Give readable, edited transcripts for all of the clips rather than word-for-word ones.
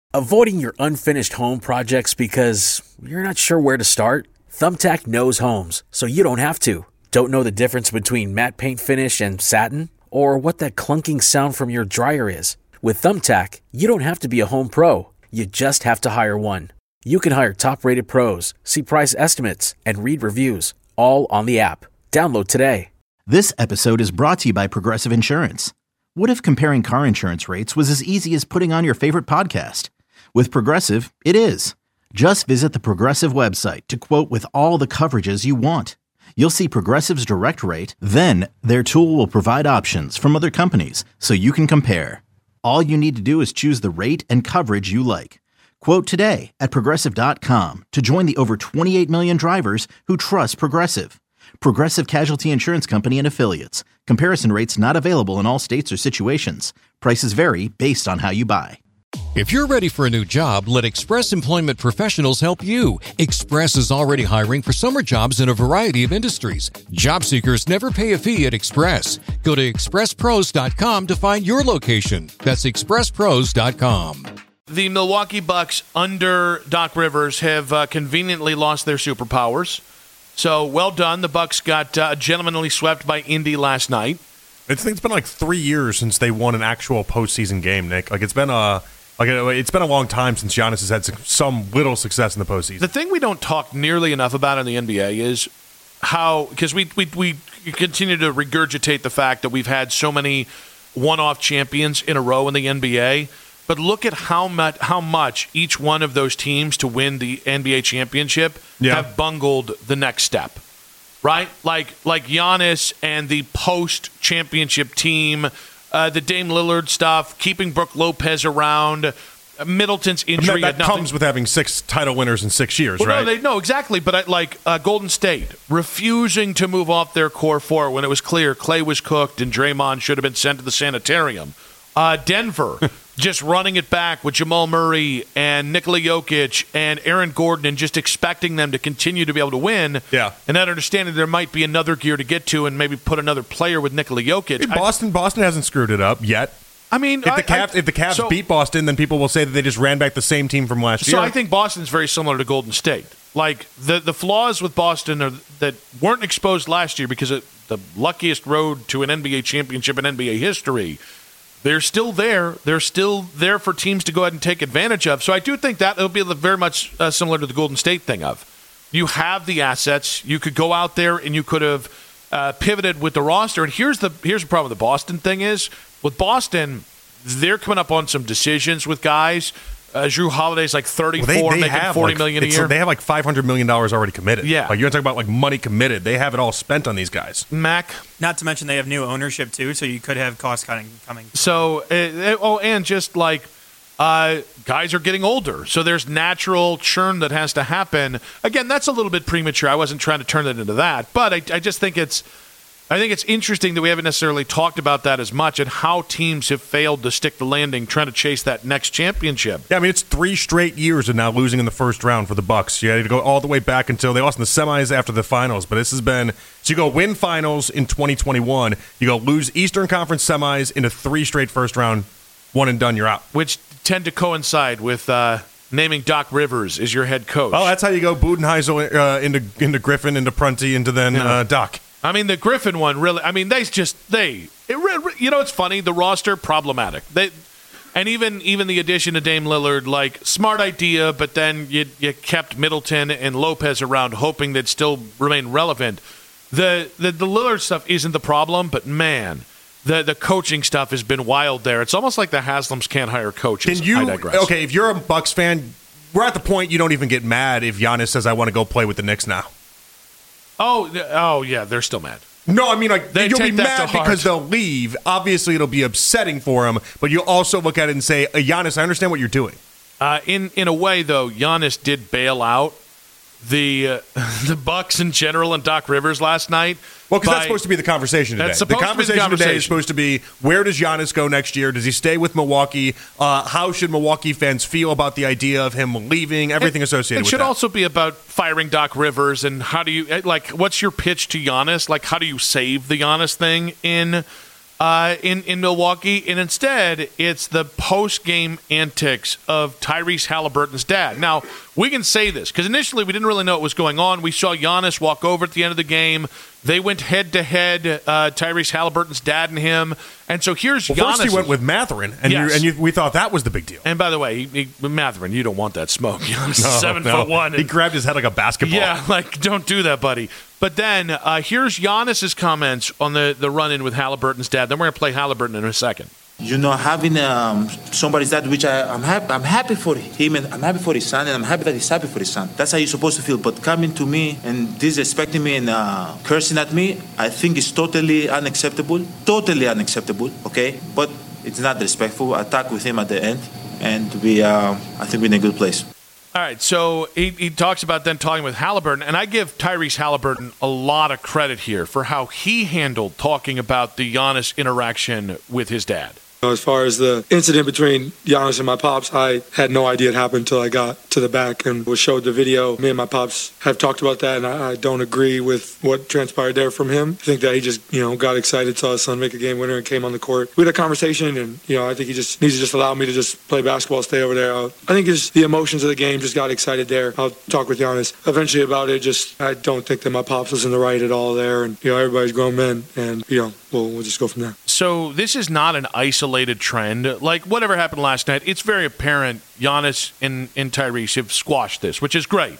Avoiding your unfinished home projects because you're not sure where to start? Thumbtack knows homes, so you don't have to. Don't know the difference between matte paint finish and satin? Or what that clunking sound from your dryer is? With Thumbtack, you don't have to be a home pro. You just have to hire one. You can hire top-rated pros, see price estimates, and read reviews, all on the app. Download today. This episode is brought to you by Progressive Insurance. What if comparing car insurance rates was as easy as putting on your favorite podcast? With Progressive, it is. Just visit the Progressive website to quote with all the coverages you want. You'll see Progressive's direct rate, then their tool will provide options from other companies so you can compare. All you need to do is choose the rate and coverage you like. Quote today at Progressive.com to join the over 28 million drivers who trust Progressive. Progressive Casualty Insurance Company and Affiliates. Comparison rates not available in all states or situations. Prices vary based on how you buy. If you're ready for a new job, let Express Employment Professionals help you. Express is already hiring for summer jobs in a variety of industries. Job seekers never pay a fee at Express. Go to expresspros.com to find your location. That's expresspros.com. The Milwaukee Bucks under Doc Rivers have conveniently lost their superpowers. So well done. The Bucks got gentlemanly swept by Indy last night. I think it's been like 3 years since they won an actual postseason game, Nick. It's been a long time since Giannis has had some little success in the postseason. The thing we don't talk nearly enough about in the NBA is how, because we continue to regurgitate the fact that we've had so many one-off champions in a row in the NBA, but look at how much each one of those teams to win the NBA championship have bungled the next step. Right? Like Giannis and the post-championship team, the Dame Lillard stuff, keeping Brook Lopez around, Middleton's injury. That comes with having 6 title winners in 6 years, right? No, exactly. But Golden State refusing to move off their core four when it was clear Clay was cooked and Draymond should have been sent to the sanitarium. Denver just running it back with Jamal Murray and Nikola Jokic and Aaron Gordon and just expecting them to continue to be able to win. Yeah. And not understanding there might be another gear to get to and maybe put another player with Nikola Jokic. Boston hasn't screwed it up yet. I mean, if the Cavs beat Boston, then people will say that they just ran back the same team from last year. So I think Boston's very similar to Golden State. Like the flaws with Boston are that weren't exposed last year because of the luckiest road to an NBA championship in NBA history. They're still there. They're still there for teams to go ahead and take advantage of. So I do think that it'll be very much similar to the Golden State thing of you have the assets. You could go out there and you could have pivoted with the roster. And here's the problem with the Boston thing is with Boston, they're coming up on some decisions with guys. Jrue Holiday's like 34, making $40 million a year. They have like $500 million already committed. Yeah. Like you're talking about like money committed. They have it all spent on these guys. Mac. Not to mention they have new ownership too, so you could have cost cutting coming. So, and just like guys are getting older, so there's natural churn that has to happen. Again, that's a little bit premature. I wasn't trying to turn that into that, but I just think it's interesting that we haven't necessarily talked about that as much and how teams have failed to stick the landing trying to chase that next championship. Yeah, I mean, it's 3 straight years of now losing in the first round for the Bucks. You had to go all the way back until they lost in the semis after the finals. But this has been – so you go win finals in 2021. You go lose Eastern Conference semis into 3 straight first round, one and done, you're out. Which tend to coincide with naming Doc Rivers as your head coach. Oh, that's how you go Budenheisel into Griffin, into Prunty, into then Doc. I mean, the Griffin one really. I mean, it's funny. The roster problematic. And even the addition of Dame Lillard, like smart idea, but then you kept Middleton and Lopez around, hoping they'd still remain relevant. The Lillard stuff isn't the problem, but man, the coaching stuff has been wild there. It's almost like the Haslams can't hire coaches. I digress. Okay, if you're a Bucks fan, we're at the point you don't even get mad if Giannis says, "I want to go play with the Knicks now." Oh yeah, they're still mad. No, I mean, like, you'll be mad because they'll leave. Obviously, it'll be upsetting for them, but you'll also look at it and say, Giannis, I understand what you're doing. In a way, though, Giannis did bail out the Bucks in general and Doc Rivers last night. Well, because that's supposed to be the conversation today. The conversation today is supposed to be, where does Giannis go next year? Does he stay with Milwaukee? How should Milwaukee fans feel about the idea of him leaving? Everything associated with that. It should also be about firing Doc Rivers and how do you, like, what's your pitch to Giannis? Like, how do you save the Giannis thing in in Milwaukee, and instead it's the post-game antics of Tyrese Halliburton's dad. Now, we can say this because initially we didn't really know what was going on. We saw Giannis walk over at the end of the game. They went head-to-head, Tyrese Halliburton's dad and him. And so here's Giannis. First he went with Mathurin, and we thought that was the big deal. And by the way, Mathurin, you don't want that smoke. Giannis is 7'1". He grabbed his head like a basketball. Yeah, like, don't do that, buddy. But then here's Giannis's comments on the run-in with Halliburton's dad. Then we're going to play Halliburton in a second. Having somebody's dad, which I'm happy for him, and I'm happy for his son, and I'm happy that he's happy for his son. That's how you're supposed to feel. But coming to me and disrespecting me and cursing at me, I think is totally unacceptable. Totally unacceptable, okay? But it's not respectful. I talked with him at the end, and I think we're in a good place. All right, so he talks about then talking with Halliburton, and I give Tyrese Halliburton a lot of credit here for how he handled talking about the Giannis interaction with his dad. As far as the incident between Giannis and my pops, I had no idea it happened until I got to the back and was showed the video. Me and my pops have talked about that, and I don't agree with what transpired there from him. I think that he just, got excited, saw his son make a game winner, and came on the court. We had a conversation, and, I think he just needs to just allow me to just play basketball, stay over there. I think just the emotions of the game just got excited there. I'll talk with Giannis eventually about it. I don't think that my pops was in the right at all there, and, everybody's grown men, and, we'll just go from there. So this is not an isolated trend. Like, whatever happened last night, it's very apparent Giannis and Tyrese have squashed this, which is great.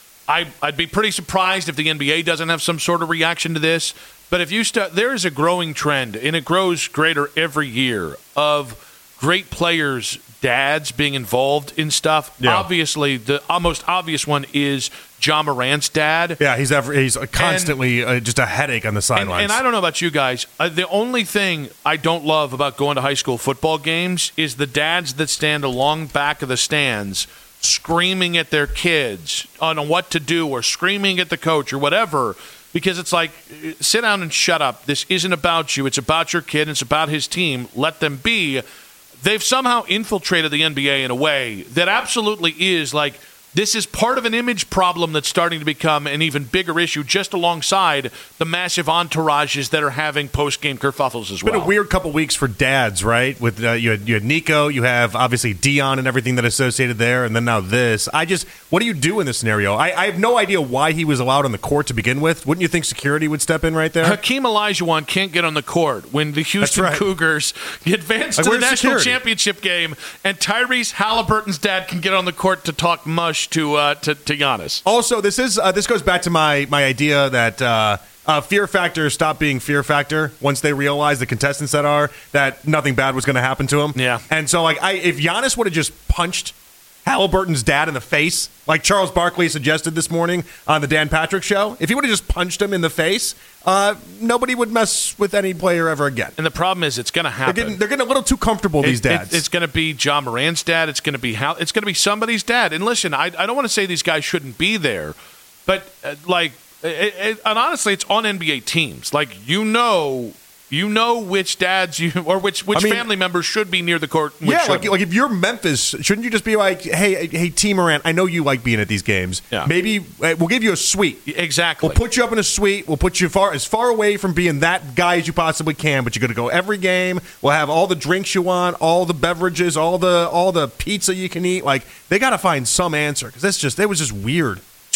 I'd be pretty surprised if the NBA doesn't have some sort of reaction to this. But if you there is a growing trend, and it grows greater every year, of great players' dads being involved in stuff. Yeah. Obviously, the most obvious one is Ja Morant's dad. Yeah, he's constantly just a headache on the sidelines. And I don't know about you guys. The only thing I don't love about going to high school football games is the dads that stand along back of the stands screaming at their kids on what to do or screaming at the coach or whatever, because it's like, sit down and shut up. This isn't about you. It's about your kid. It's about his team. Let them be. They've somehow infiltrated the NBA in a way that absolutely is like, this is part of an image problem that's starting to become an even bigger issue just alongside the massive entourages that are having post-game kerfuffles as well. It's been a weird couple weeks for dads, right? With you had Nico, you have obviously Dion and everything that associated there, and then now this. What do you do in this scenario? I have no idea why he was allowed on the court to begin with. Wouldn't you think security would step in right there? Hakeem Olajuwon can't get on the court when the Houston Cougars advance to the national championship game, and Tyrese Halliburton's dad can get on the court to talk mush to Giannis. Also, this goes back to my idea that Fear Factor stopped being Fear Factor once they realized, the contestants that nothing bad was going to happen to him. Yeah. And so, if Giannis would have just punched Halliburton's dad in the face, like Charles Barkley suggested this morning on the Dan Patrick Show, if he would have just punched him in the face, nobody would mess with any player ever again. And the problem is, it's going to happen. They're getting a little too comfortable, these dads. It's going to be Ja Morant's dad. It's going to be it's going to be somebody's dad. And listen, I don't want to say these guys shouldn't be there, but and honestly, it's on NBA teams. Like, you know which dads or which family members should be near the court. Yeah, like if you're Memphis, shouldn't you just be like, hey, T. Morant, I know you like being at these games. Yeah. Maybe we'll give you a suite. Exactly. We'll put you up in a suite. We'll put you as far away from being that guy as you possibly can. But you're going to go every game. We'll have all the drinks you want, all the beverages, all the pizza you can eat. Like, they got to find some answer, because it was just weird.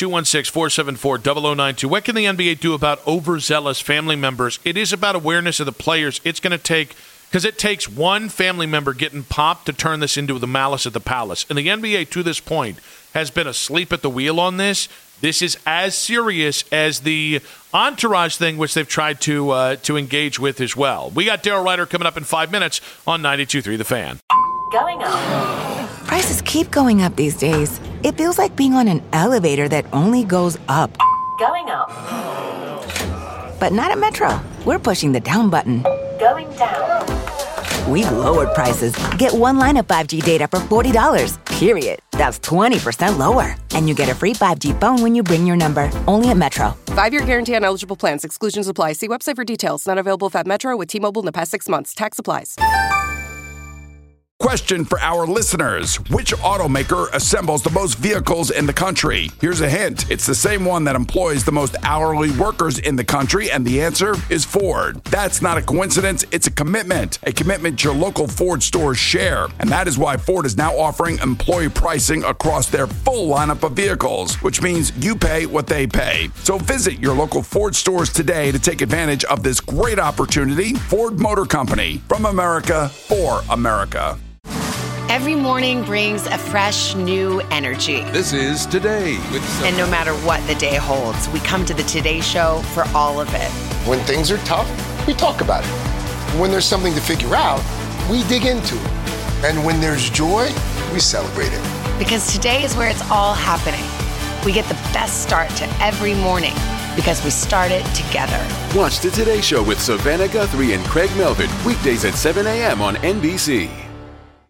216-474-0092. What can the NBA do about overzealous family members? It is about awareness of the players. It's going to take, because it takes one family member getting popped to turn this into the malice at the palace. And the NBA, to this point, has been asleep at the wheel on this. This is as serious as the entourage thing, which they've tried to engage with as well. We got Daryl Ryder coming up in 5 minutes on 92.3 The Fan. Going up. Prices keep going up these days. It feels like being on an elevator that only goes up. Going up. But not at Metro. We're pushing the down button. Going down. We've lowered prices. Get one line of 5G data for $40, period. That's 20% lower. And you get a free 5G phone when you bring your number. Only at Metro. 5-year guarantee on eligible plans. Exclusions apply. See website for details. Not available at Metro with T-Mobile in the past 6 months. Tax applies. Question for our listeners. Which automaker assembles the most vehicles in the country? Here's a hint. It's the same one that employs the most hourly workers in the country, and the answer is Ford. That's not a coincidence. It's a commitment your local Ford stores share. And that is why Ford is now offering employee pricing across their full lineup of vehicles, which means you pay what they pay. So visit your local Ford stores today to take advantage of this great opportunity. Ford Motor Company, from America for America. Every morning brings a fresh, new energy. This is Today with And no matter what the day holds, we come to the Today Show for all of it. When things are tough, we talk about it. When there's something to figure out, we dig into it. And when there's joy, we celebrate it. Because today is where it's all happening. We get the best start to every morning because we start it together. Watch the Today Show with Savannah Guthrie and Craig Melvin, weekdays at 7 a.m. on NBC.